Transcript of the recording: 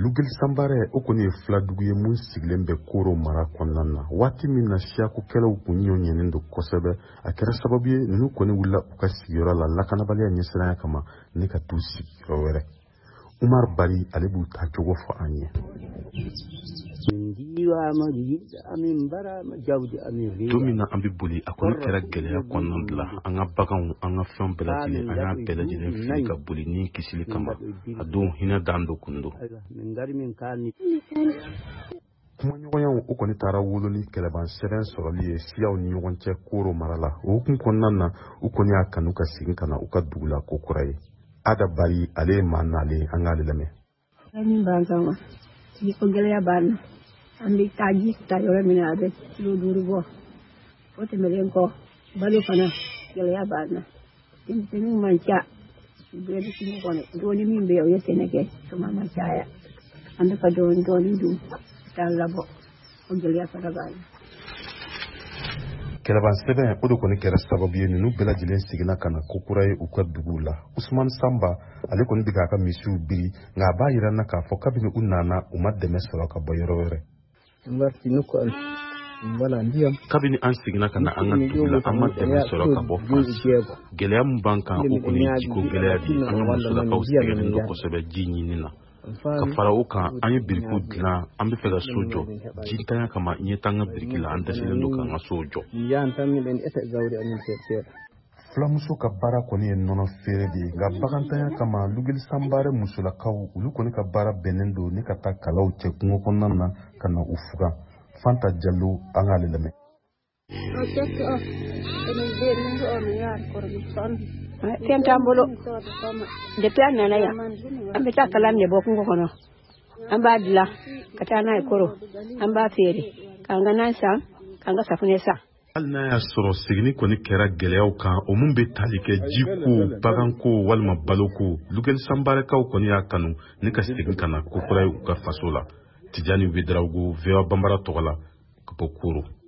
Lugel Sambare o koni fladugu ye mun sigilen bɛ Koro mara kɔnɔna na waati min na siyakukɛlaw kun ɲɔɲɛnen don kosɛbɛ a kɛra sababu ye ninnu kɔni wulila u ka sigiyɔrɔ la lakanabaliya ɲɛsiranya kama ne ka t'u sigiyɔrɔ wɛrɛ Umar Bari ale b'u ta cogo fɔ an ye don min na an bɛ boli a kɔni kɛra gɛlɛya kɔnɔna de la an ka baganw an ka fɛnw bɛɛ lajɛlen an y'a bɛɛ lajɛlen fili ka boli ni kisili kama a don hinɛ dan do kun do kumaɲɔgɔnyaw o kɔni taara wololi kɛlɛban sɛbɛn sɔrɔli ye siyaw ni ɲɔgɔn cɛ Koro mara la o hukumu kɔnɔna na u kɔni y'a kanu ka segin ka na u ka dugu la ko kura ye Ada Bari ale ye maa nalen an k'ale lamɛn an bɛ taa ji ta yɔrɔ min na a bɛ kilo 5 bɔ o tɛmɛlen kɔ balo fana gɛlɛya b'an na denmisɛnninw man ca bɛɛ bɛ kungo kɔnɔ dɔɔni min bɛ yen o ye sɛnɛ kɛ tuma man caya an bɛ ka dɔɔni dun k'a labɔ o gɛlɛya fana b'an na kɛlɛban sɛbɛn o de kɔni kɛra sababu ye ninnu bɛɛ lajɛlen seginna ka na ko kura ye u ka duguw la Usman Samba ale kɔni bɛ k'a ka misiw biri nka a b'a yira n na k'a fɔ kabini u nana u ma dɛmɛ sɔrɔ ka bɔ yɔrɔ wɛrɛ kabini an seginna ka na an ka dugu la an ma dɛmɛ sɔrɔ ka bɔ fan gɛlɛya min b'an kan o kɔni ye jiko gɛlɛya de ye an ka musolakaw sɛgɛnnen don kosɛbɛ ji ɲini na ka fara o kan an ye biriko dilan an bɛ fɛ ka so jɔ ji ntanya kama ɲɛ t'an ka biriki la an dɛsɛlen don k'an ka so jɔ fulamuso ka baara kɔni ye nɔnɔ feere de ye nka bagantanya kama Lugel Sambare musolakaw olu kɔni ka baara bɛnnen don ni ka taa kalaw cɛ kungo kɔnɔna na ka na u fuga Fanta Jallo an k'ale lamɛn fɛn t'an bolo depuis an nana yan an bɛ taa kalan de bɔ kungo kɔnɔ an b'a dilan ka taa n'a ye Koro an b'a feere k'an ka nan san k'an ka safunɛ san hali n'a y'a sɔrɔ seginni kɔni kɛra gɛlɛyaw kan o mun bɛ tali kɛ jiko baganko walima baloko Lugel Sambarekaw kɔni y'a kanu ni ka segin ka na ko kura ye u ka faso la Tijani Wederawogo VOA Bambara tɔgɔ la ka bɔ Koro